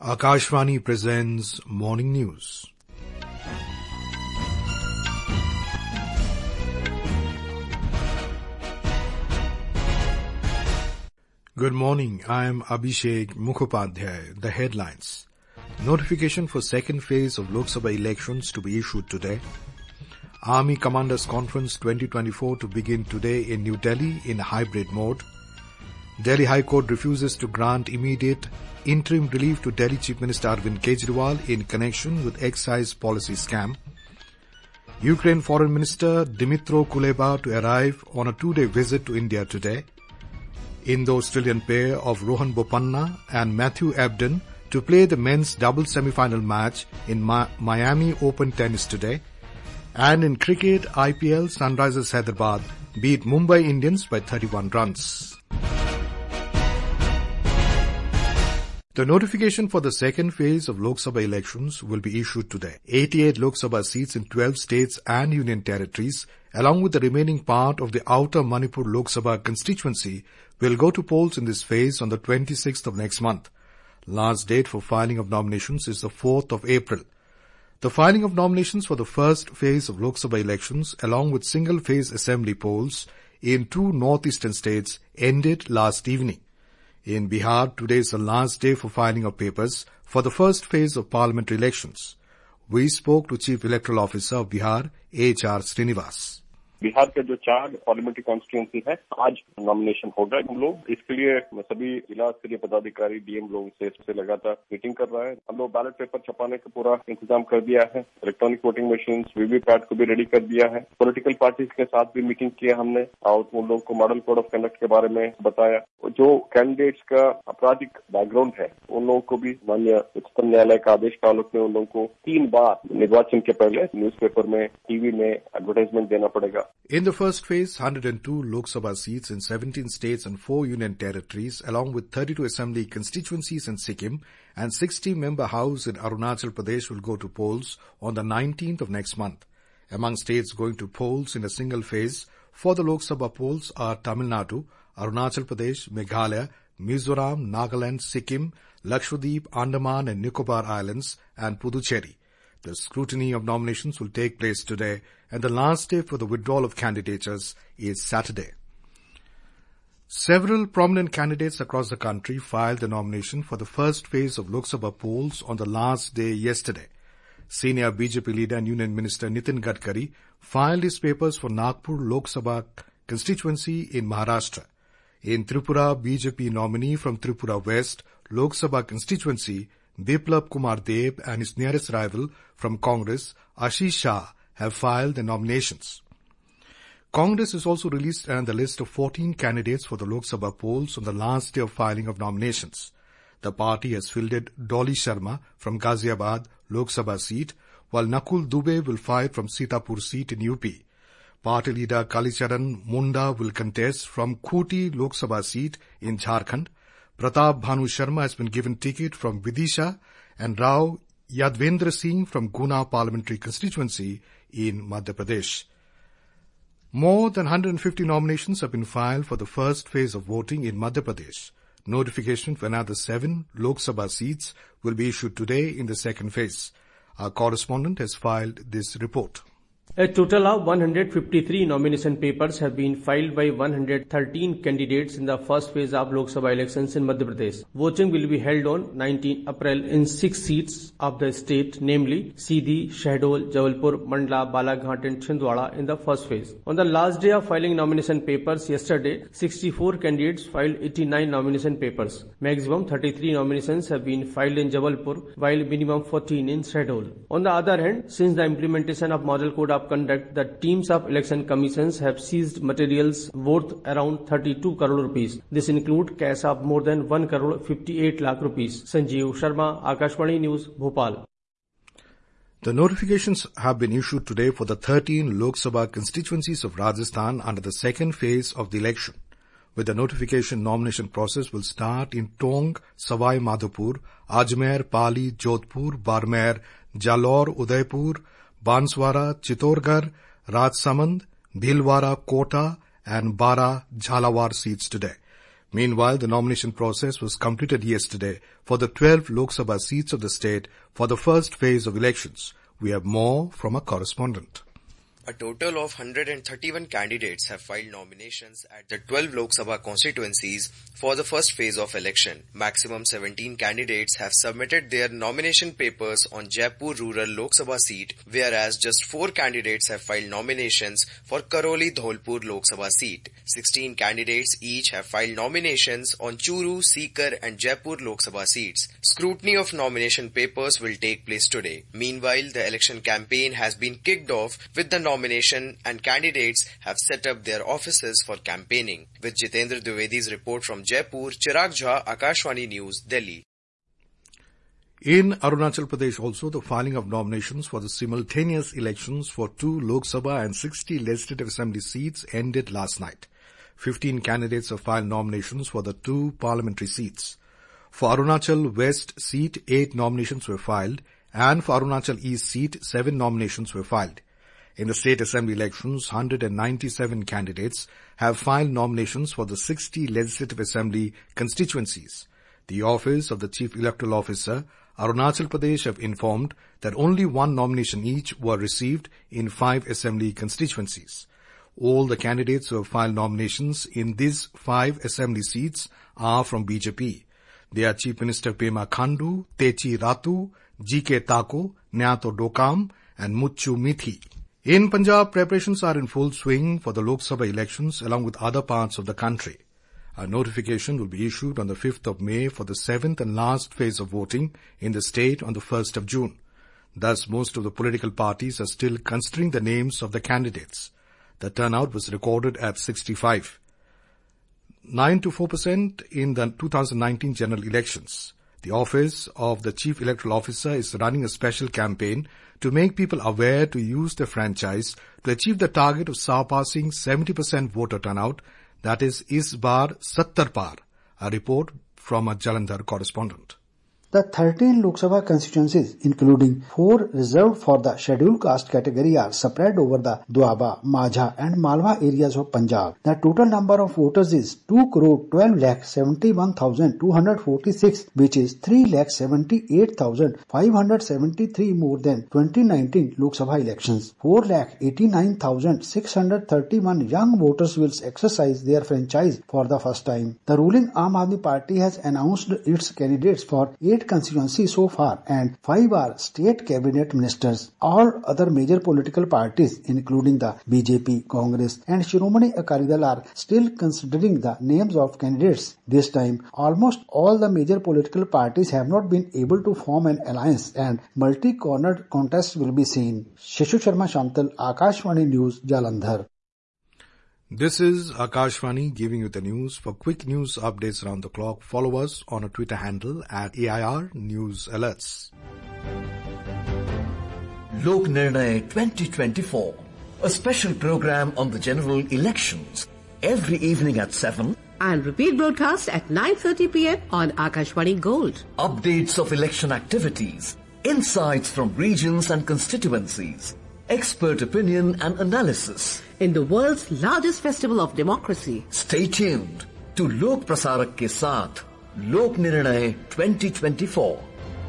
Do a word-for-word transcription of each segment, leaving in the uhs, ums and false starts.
Akashvani presents Morning News. Good morning, I am Abhishek Mukhopadhyay. The headlines. Notification for second phase of Lok Sabha elections to be issued today. Army Commanders Conference twenty twenty-four to begin today in New Delhi in hybrid mode. Delhi High Court refuses to grant immediate interim relief to Delhi Chief Minister Arvind Kejriwal in connection with excise policy scam. Ukraine Foreign Minister Dmytro Kuleba to arrive on a two-day visit to India today. Indo-Australian pair of Rohan Bopanna and Matthew Ebden to play the men's double semi-final match in Ma- Miami Open Tennis today. And in cricket, I P L, Sunrisers Hyderabad beat Mumbai Indians by thirty-one runs. The notification for the second phase of Lok Sabha elections will be issued today. eighty-eight Lok Sabha seats in twelve states and union territories, along with the remaining part of the outer Manipur Lok Sabha constituency, will go to polls in this phase on the twenty-sixth of next month. Last date for filing of nominations is the fourth of April. The filing of nominations for the first phase of Lok Sabha elections, along with single-phase assembly polls in two northeastern states, ended last evening. In Bihar, today is the last day for filing of papers for the first phase of parliamentary elections. We spoke to Chief Electoral Officer of Bihar, H R Srinivas. Bihar के जो चार parliamentary constituency है, आज nomination होगा। हम लोग इसके लिए सभी जिला स्तरीय पदाधिकारी डीएम लोग से, से लगातार मीटिंग कर रहा है। हम लोग बैलेट पेपर छपाने का पूरा इंतजाम कर दिया है। इलेक्ट्रॉनिक वोटिंग मशीन वीवीपैट को भी रेडी कर दिया है। पॉलिटिकल पार्टीज के साथ भी मीटिंग किया हमने और उन लोगों को मॉडल कोड ऑफ कंडक्ट के बारे में बताया। जो कैंडिडेट्स का आपराधिक बैकग्राउंड है, उन लोगों को भी माननीय उच्चतम न्यायालय का आदेश का आलोक में उन लोगों को तीन बार निर्वाचन के पहले न्यूज़पेपर में, टीवी में एडवर्टाइजमेंट देना पड़ेगा। In the first phase, one hundred two Lok Sabha seats in seventeen states and four union territories, along with thirty-two assembly constituencies in Sikkim and sixty member house in Arunachal Pradesh will go to polls on the nineteenth of next month. Among states going to polls in a single phase for the Lok Sabha polls are Tamil Nadu, Arunachal Pradesh, Meghalaya, Mizoram, Nagaland, Sikkim, Lakshadweep, Andaman and Nicobar Islands and Puducherry. The scrutiny of nominations will take place today, and the last day for the withdrawal of candidatures is Saturday. Several prominent candidates across the country filed the nomination for the first phase of Lok Sabha polls on the last day yesterday. Senior B J P leader and Union Minister Nitin Gadkari filed his papers for Nagpur Lok Sabha constituency in Maharashtra. In Tripura, B J P nominee from Tripura West Lok Sabha constituency Biplab Kumar Deb and his nearest rival from Congress, Ashish Shah, have filed the nominations. Congress has also released the list of fourteen candidates for the Lok Sabha polls on the last day of filing of nominations. The party has fielded Dolly Sharma from Ghaziabad Lok Sabha seat, while Nakul Dubey will fight from Sitapur seat in U P. Party leader Kalicharan Munda will contest from Khuti Lok Sabha seat in Jharkhand. Pratap Bhanu Sharma has been given ticket from Vidisha and Rao Yadvendra Singh from Guna parliamentary constituency in Madhya Pradesh. More than one hundred fifty nominations have been filed for the first phase of voting in Madhya Pradesh. Notification for another seven Lok Sabha seats will be issued today in the second phase. Our correspondent has filed this report. A total of one hundred fifty-three nomination papers have been filed by one hundred thirteen candidates in the first phase of Lok Sabha elections in Madhya Pradesh. Voting will be held on nineteenth April in six seats of the state, namely Sindhi, Shahdol, Jabalpur, Mandla, Balaghat and Chhindwara in the first phase. On the last day of filing nomination papers yesterday, sixty-four candidates filed eighty-nine nomination papers. Maximum thirty-three nominations have been filed in Jabalpur, while minimum fourteen in Shahdol. On the other hand, since the implementation of Model Code of Conduct, the teams of election commissions have seized materials worth around thirty-two crore rupees. This includes cash of more than one crore fifty-eight lakh rupees. Sanjeev Sharma, Akashvani News, Bhopal. The notifications have been issued today for the thirteen Lok Sabha constituencies of Rajasthan under the second phase of the election. With the notification, nomination process will start in Tong, Savai Madhopur, Ajmer, Pali, Jodhpur, Barmer, Jalore, Udaipur, Banswara, Chittorgarh, Rajsamand, Bhilwara, Kota and Bara, Jhalawar seats today. Meanwhile, the nomination process was completed yesterday for the twelve Lok Sabha seats of the state for the first phase of elections. We have more from our correspondent. A total of one hundred thirty-one candidates have filed nominations at the twelve Lok Sabha constituencies for the first phase of election. Maximum seventeen candidates have submitted their nomination papers on Jaipur Rural Lok Sabha seat, whereas just four candidates have filed nominations for Karoli Dholpur Lok Sabha seat. sixteen candidates each have filed nominations on Churu, Sikar and Jaipur Lok Sabha seats. Scrutiny of nomination papers will take place today. Meanwhile, the election campaign has been kicked off with the nomination and candidates have set up their offices for campaigning. With Jitendra Dwivedi's report from Jaipur, Chirag Jha, Akashvani News, Delhi. In Arunachal Pradesh also, the filing of nominations for the simultaneous elections for two Lok Sabha and sixty Legislative Assembly seats ended last night. fifteen candidates have filed nominations for the two parliamentary seats. For Arunachal West seat, eight nominations were filed, and for Arunachal East seat, seven nominations were filed. In the state assembly elections, one hundred ninety-seven candidates have filed nominations for the sixty Legislative Assembly constituencies. The Office of the Chief Electoral Officer, Arunachal Pradesh, have informed that only one nomination each were received in five assembly constituencies. All the candidates who have filed nominations in these five assembly seats are from B J P. They are Chief Minister Pema Khandu, Techi Ratu, G K Tako, Nyato Dokam and Muchu Mithi. In Punjab, preparations are in full swing for the Lok Sabha elections along with other parts of the country. A notification will be issued on the fifth of May for the seventh and last phase of voting in the state on the first of June. Thus, most of the political parties are still considering the names of the candidates. The turnout was recorded at sixty-five. nine to four percent in the two thousand nineteen general elections. The Office of the Chief Electoral Officer is running a special campaign to make people aware to use their franchise to achieve the target of surpassing seventy percent voter turnout, that is, is bar seventy par. A report from a Jalandhar correspondent. The thirteen Lok Sabha constituencies, including four reserved for the scheduled caste category, are spread over the Doaba, Majha and Malwa areas of Punjab. The total number of voters is two crore twelve lakh seventy-one thousand two hundred forty-six, which is three lakh seventy-eight thousand five hundred seventy-three more than twenty nineteen Lok Sabha elections. four lakh eighty-nine thousand six hundred thirty-one young voters will exercise their franchise for the first time. The ruling Aam Aadmi Party has announced its candidates for eight constituencies so far, and five are state cabinet ministers. All other major political parties, including the B J P, Congress and Shiromani Akali Dal, are still considering the names of candidates. This time, almost all the major political parties have not been able to form an alliance, and multi-cornered contests will be seen. Shashu Sharma Shantal, Akashvani News, Jalandhar. This is Akashvani giving you the news. For quick news updates around the clock, follow us on our Twitter handle at A I R News Alerts. Lok Nirnay twenty twenty-four, a special program on the general elections, every evening at seven. And repeat broadcast at nine thirty p.m. on Akashvani Gold. Updates of election activities, insights from regions and constituencies, expert opinion and analysis. In the world's largest festival of democracy. Stay tuned to Lok Prasarak ke saath, Lok Nirnay twenty twenty-four.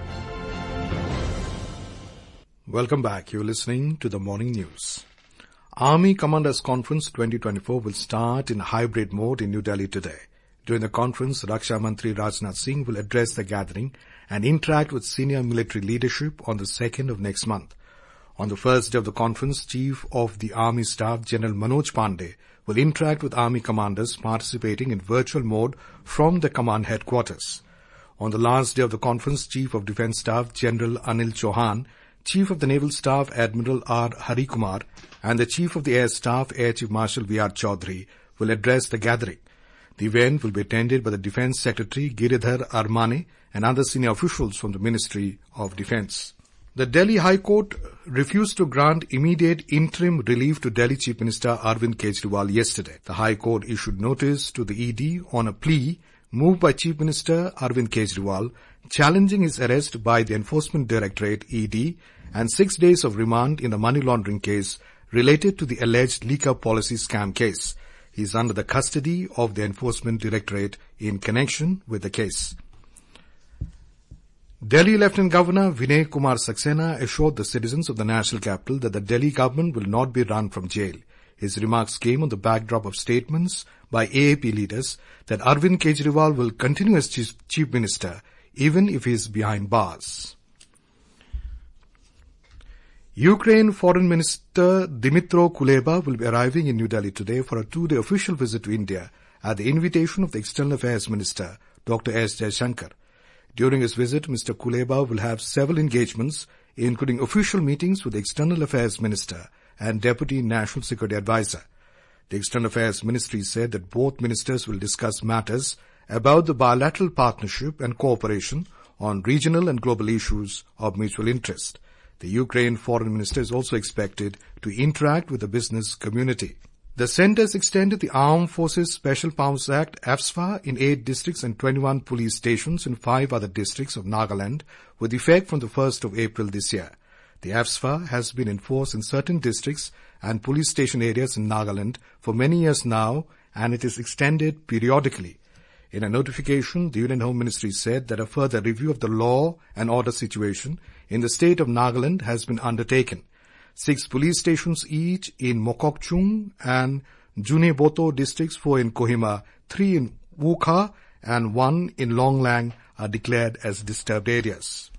Welcome back. You're listening to the Morning News. Army Commanders Conference twenty twenty-four will start in hybrid mode in New Delhi today. During the conference, Raksha Mantri Rajnath Singh will address the gathering and interact with senior military leadership on the second of next month. On the first day of the conference, Chief of the Army Staff, General Manoj Pandey, will interact with Army commanders participating in virtual mode from the command headquarters. On the last day of the conference, Chief of Defence Staff, General Anil Chauhan, Chief of the Naval Staff, Admiral R. Harikumar, and the Chief of the Air Staff, Air Chief Marshal V R Chaudhary, will address the gathering. The event will be attended by the Defence Secretary, Giridhar Armane, and other senior officials from the Ministry of Defence. The Delhi High Court refused to grant immediate interim relief to Delhi Chief Minister Arvind Kejriwal yesterday. The High Court issued notice to the E D on a plea moved by Chief Minister Arvind Kejriwal challenging his arrest by the Enforcement Directorate E D and six days of remand in the money laundering case related to the alleged liquor policy scam case. He is under the custody of the Enforcement Directorate in connection with the case. Delhi Lieutenant Governor Vinay Kumar Saxena assured the citizens of the national capital that the Delhi government will not be run from jail. His remarks came on the backdrop of statements by A A P leaders that Arvind Kejriwal will continue as chief, chief minister even if he is behind bars. Ukraine Foreign Minister Dmytro Kuleba will be arriving in New Delhi today for a two-day official visit to India at the invitation of the External Affairs Minister, Doctor S. Jaishankar. During his visit, Mister Kuleba will have several engagements, including official meetings with the External Affairs Minister and Deputy National Security Advisor. The External Affairs Ministry said that both ministers will discuss matters about the bilateral partnership and cooperation on regional and global issues of mutual interest. The Ukraine Foreign Minister is also expected to interact with the business community. The centre has extended the Armed Forces Special Powers Act A F S P A in eight districts and twenty-one police stations in five other districts of Nagaland with effect from the first of April this year. The A F S P A has been enforced in certain districts and police station areas in Nagaland for many years now, and it is extended periodically. In a notification, the Union Home Ministry said that a further review of the law and order situation in the state of Nagaland has been undertaken. Six police stations each in Mokokchung and Juneboto districts, four in Kohima, three in Wukha and one in Longlang are declared as disturbed areas.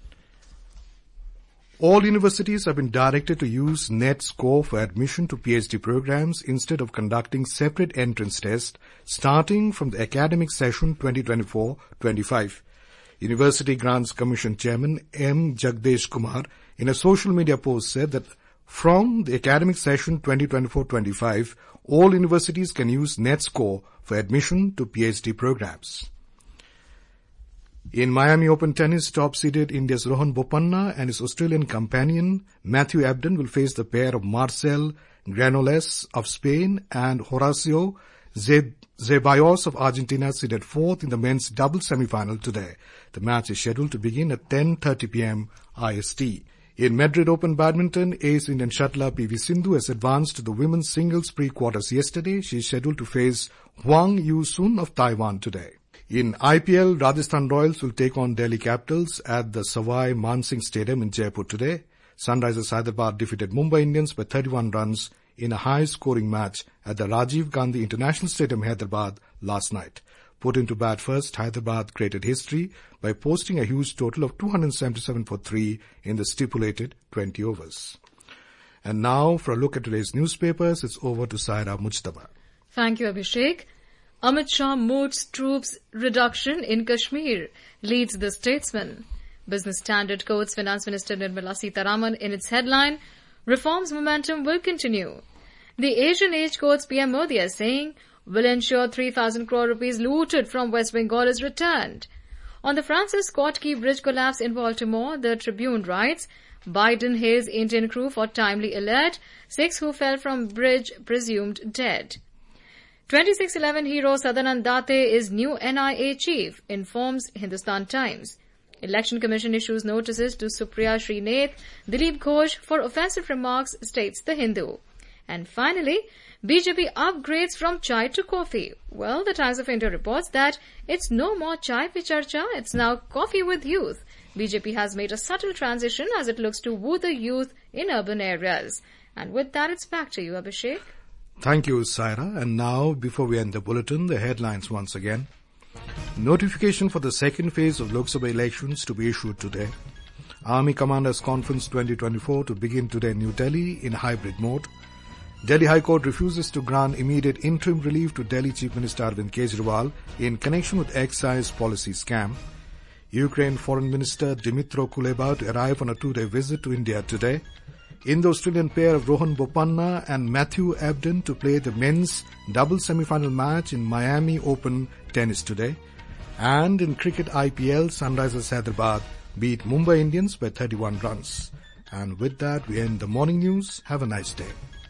All universities have been directed to use NET score for admission to PhD programs instead of conducting separate entrance tests starting from the academic session twenty twenty-four twenty-five. University Grants Commission Chairman M. Jagdesh Kumar in a social media post said that from the academic session twenty twenty-four twenty-five, all universities can use NET score for admission to PhD programs. In Miami Open tennis, top-seeded India's Rohan Bopanna and his Australian companion Matthew Ebden will face the pair of Marcel Granollers of Spain and Horacio Zeballos of Argentina, seeded fourth in the men's doubles semi-final today. The match is scheduled to begin at ten thirty p.m. I S T. In Madrid Open badminton, ace Indian shuttler P V Sindhu has advanced to the women's singles pre-quarters yesterday. She is scheduled to face Huang Yu-sun of Taiwan today. In I P L, Rajasthan Royals will take on Delhi Capitals at the Savai Mansingh Stadium in Jaipur today. Sunrisers Hyderabad defeated Mumbai Indians by thirty-one runs in a high-scoring match at the Rajiv Gandhi International Stadium, Hyderabad, last night. Put into bat first, Hyderabad created history by posting a huge total of two hundred seventy-seven for three in the stipulated twenty overs. And now, for a look at today's newspapers, it's over to Saira Mujtaba. Thank you, Abhishek. Amit Shah moots troops reduction in Kashmir, leads the Statesman. Business Standard quotes Finance Minister Nirmala Sitharaman in its headline, Reforms momentum will continue. The Asian Age quotes P M Modi as saying, will ensure three thousand crore rupees looted from West Bengal is returned. On the Francis Scott Key Bridge collapse in Baltimore, the Tribune writes, Biden hails Indian crew for timely alert, six who fell from bridge presumed dead. twenty-six eleven hero Sadanand Date is new N I A chief, informs Hindustan Times. Election Commission issues notices to Supriya Srinath, Dilip Ghosh for offensive remarks, states The Hindu. And finally, B J P upgrades from chai to coffee. Well, the Times of India reports that it's no more chai pe charcha, it's now coffee with youth. B J P has made a subtle transition as it looks to woo the youth in urban areas. And with that, it's back to you, Abhishek. Thank you, Saira. And now, before we end the bulletin, the headlines once again. Notification for the second phase of Lok Sabha elections to be issued today. Army Commanders Conference twenty twenty-four to begin today in New Delhi in hybrid mode. Delhi High Court refuses to grant immediate interim relief to Delhi Chief Minister Arvind Kejriwal in connection with excise policy scam. Ukraine Foreign Minister Dmytro Kuleba to arrive on a two-day visit to India today. In the Australian pair of Rohan Bopanna and Matthew Ebden to play the men's double semi-final match in Miami Open tennis today. And in cricket I P L, Sunrisers Hyderabad beat Mumbai Indians by thirty-one runs. And with that, we end the morning news. Have a nice day.